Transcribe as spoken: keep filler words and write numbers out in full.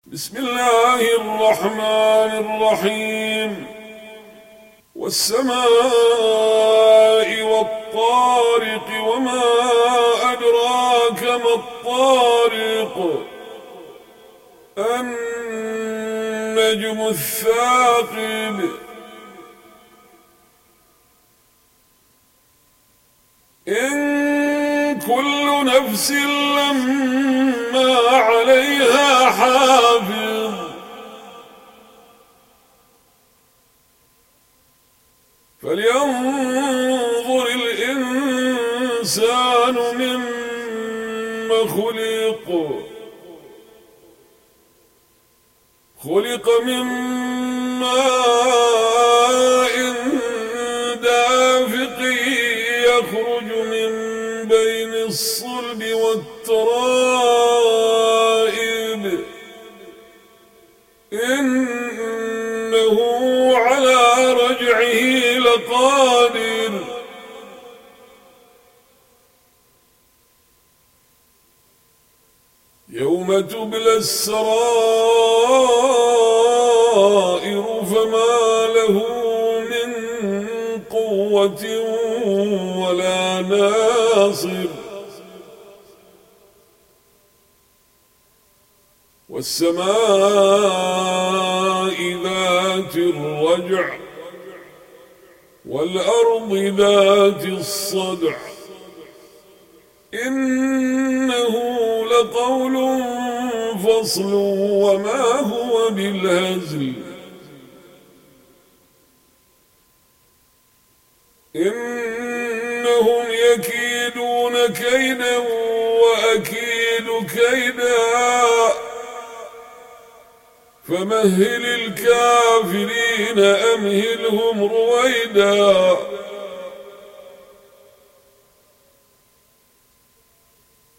بسم الله الرحمن الرحيم. والسماء والطارق وما أدراك ما الطارق النجم الثاقب إن كل نفس لما عليها حافظ فلينظر الإنسان مما خلق خلق من ماء دافق يخرج من بين الصلب والترائب إنه على رجعه لقادر يوم تبلى السرائر فما له من قوة ولا ناصر والسماء ذات الرجع والأرض ذات الصدع إنه لقول فصل وما هو بالهزل إنهم يكيدون كيدا وأكيد كيدا فمهل الكافرين أمهلهم رويدا